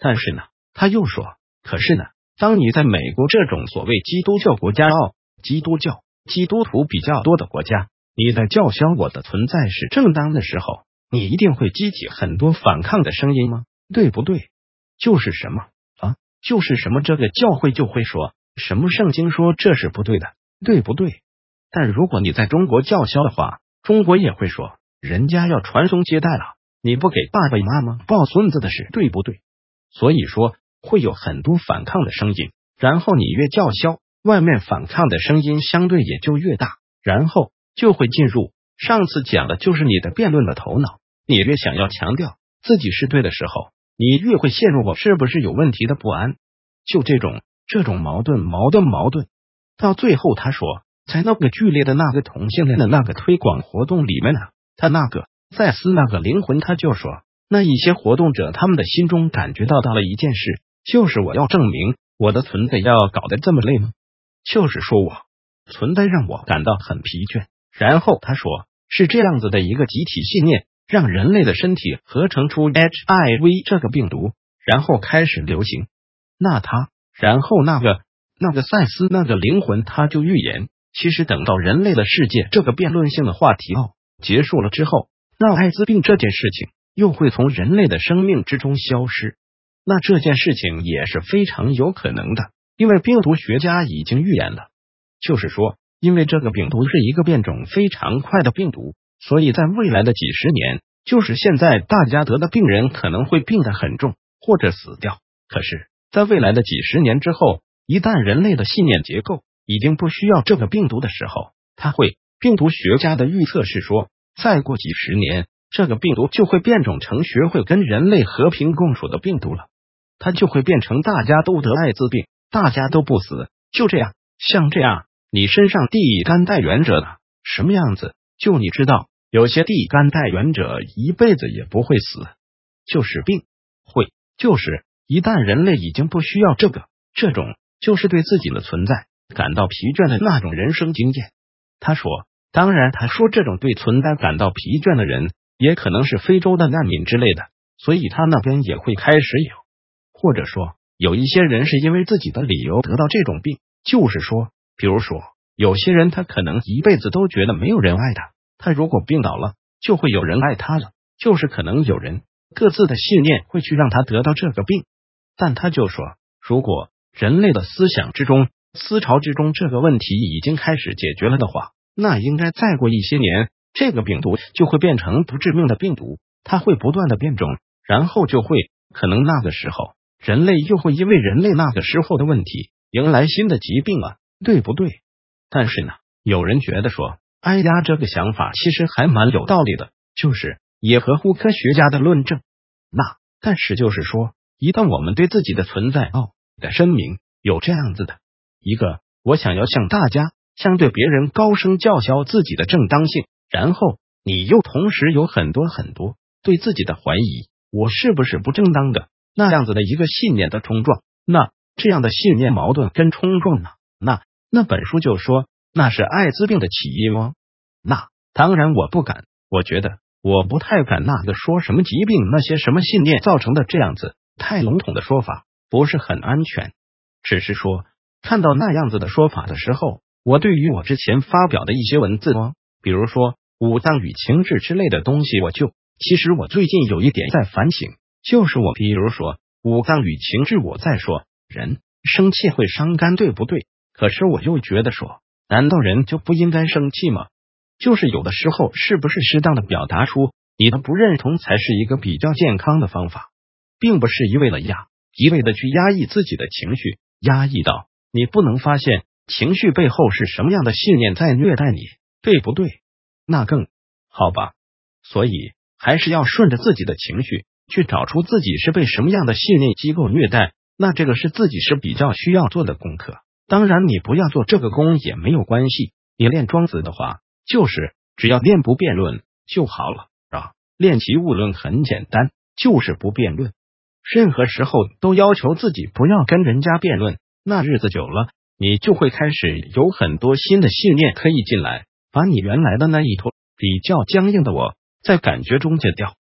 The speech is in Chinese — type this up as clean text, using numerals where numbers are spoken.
但是呢，他又说，可是呢，当你在美国这种所谓基督教国家基督徒比较多的国家，你在叫嚣我的存在是正当的时候，你一定会激起很多反抗的声音吗？对不对？就是什么就是什么这个教会就会说什么圣经说这是不对的，对不对？但如果你在中国叫嚣的话，中国也会说人家要传宗接代了，你不给爸爸妈妈抱孙子的事，对不对？所以说会有很多反抗的声音，然后你越叫嚣，外面反抗的声音相对也就越大，然后就会进入上次讲的就是你的辩论的头脑，你越想要强调自己是对的时候，你越会陷入我是不是有问题的不安，就这种矛盾，到最后他说，在那个剧烈的那个同性恋的那个推广活动里面呢，他那个赛斯那个灵魂他就说，那一些活动者他们的心中感觉到了一件事，就是我要证明我的存在要搞得这么累吗？就是说我存在让我感到很疲倦。然后他说，是这样子的一个集体信念，让人类的身体合成出 HIV 这个病毒，然后开始流行。然后那个赛斯那个灵魂他就预言，其实等到人类的世界这个辩论性的话题结束了之后，那艾滋病这件事情又会从人类的生命之中消失。那这件事情也是非常有可能的，因为病毒学家已经预言了，就是说因为这个病毒是一个变种非常快的病毒，所以在未来的几十年，就是现在大家得的病人可能会病得很重或者死掉，可是在未来的几十年之后，一旦人类的信念结构已经不需要这个病毒的时候，病毒学家的预测是说，再过几十年，这个病毒就会变种成学会跟人类和平共处的病毒了，它就会变成大家都得艾滋病，大家都不死，就这样，像这样，你身上地干带源者的什么样子，就你知道，有些地干带源者一辈子也不会死，就是病，就是一旦人类已经不需要这种就是对自己的存在感到疲倦的那种人生经验。他说，当然他说这种对存在感到疲倦的人也可能是非洲的难民之类的，所以他那边也会开始有，或者说有一些人是因为自己的理由得到这种病，就是说比如说有些人他可能一辈子都觉得没有人爱他如果病倒了就会有人爱他了，就是可能有人各自的信念会去让他得到这个病。但他就说，如果人类的思潮之中这个问题已经开始解决了的话，那应该再过一些年，这个病毒就会变成不致命的病毒，它会不断的变种，然后就会可能那个时候人类又会因为人类那个时候的问题迎来新的疾病了，对不对？但是呢，有人觉得说，哎呀，这个想法其实还蛮有道理的，就是也合乎科学家的论证。但是就是说，一旦我们对自己的存在的声明有这样子的一个，我想要向大家对别人高声叫嚣自己的正当性，然后你又同时有很多对自己的怀疑，我是不是不正当的，那样子的一个信念的冲撞，那这样的信念矛盾跟冲撞呢，那本书就说那是艾滋病的起因吗？那当然我不敢，我觉得我不太敢那个说什么疾病那些什么信念造成的，这样子太笼统的说法不是很安全。只是说看到那样子的说法的时候，我对于我之前发表的一些文字比如说五脏与情志之类的东西，其实我最近有一点在反省，就是我比如说五脏与情志，我在说人生气会伤肝，对不对？可是我又觉得说，难道人就不应该生气吗？就是有的时候是不是适当的表达出你的不认同才是一个比较健康的方法，并不是一味的去压抑自己的情绪，压抑到你不能发现情绪背后是什么样的信念在虐待你，对不对？那更好吧。所以还是要顺着自己的情绪去找出自己是被什么样的信念机构虐待，那这个是自己是比较需要做的功课。当然你不要做这个功也没有关系，你练庄子的话就是只要练不辩论就好了练习物论很简单，就是不辩论，任何时候都要求自己不要跟人家辩论，那日子久了你就会开始有很多新的信念可以进来，把你原来的那一坨比较僵硬的我在感觉中戒掉。